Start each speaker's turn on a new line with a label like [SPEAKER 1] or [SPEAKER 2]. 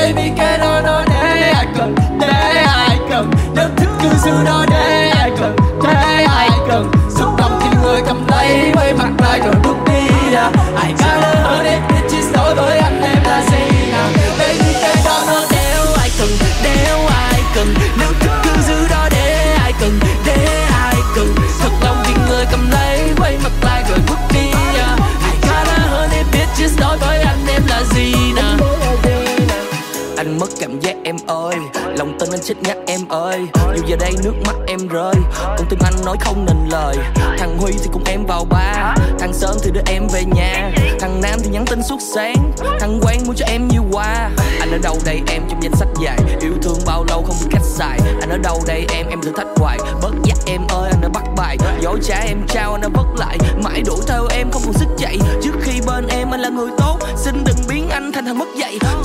[SPEAKER 1] Baby cái đó nó để ai cần, để ai cần. Nếu thích cứ giữ đó để ai cần, để ai cần. Xúc động thì người cầm lấy, quay mặt lại rồi bước đi à. I gotta hurt it, bitches đối với anh em là gì nào. Baby cái đó nó đeo ai cần, đeo ai cần. Nếu thích cứ giữ đó để ai cần, để ai cần. Thật lòng thì người cầm lấy, quay mặt lại rồi bước đi à. I gotta hurt it, bitches đối với anh em là gì nào. Anh mất cảm giác em ơi, lòng tin anh chết ngắt em ơi. Dù giờ đây nước mắt em rơi, con tim anh nói không nên lời. Thằng Huy thì cùng em vào bar, thằng Sơn thì đưa em về nhà, thằng Nam thì nhắn tin suốt sáng, thằng Quang mua cho em nhiều quà. Anh ở đâu đây em trong danh sách dài, yêu thương bao lâu không biết cách xài. Anh ở đâu đây em thử thách hoài, bớt dắt em ơi anh đã bắt bài. Dối trá em trao anh đã vất lại, mãi đuổi theo em không còn sức chạy. Trước khi bên em anh là người tốt, xin đừng biến anh thành thằng mất dạy.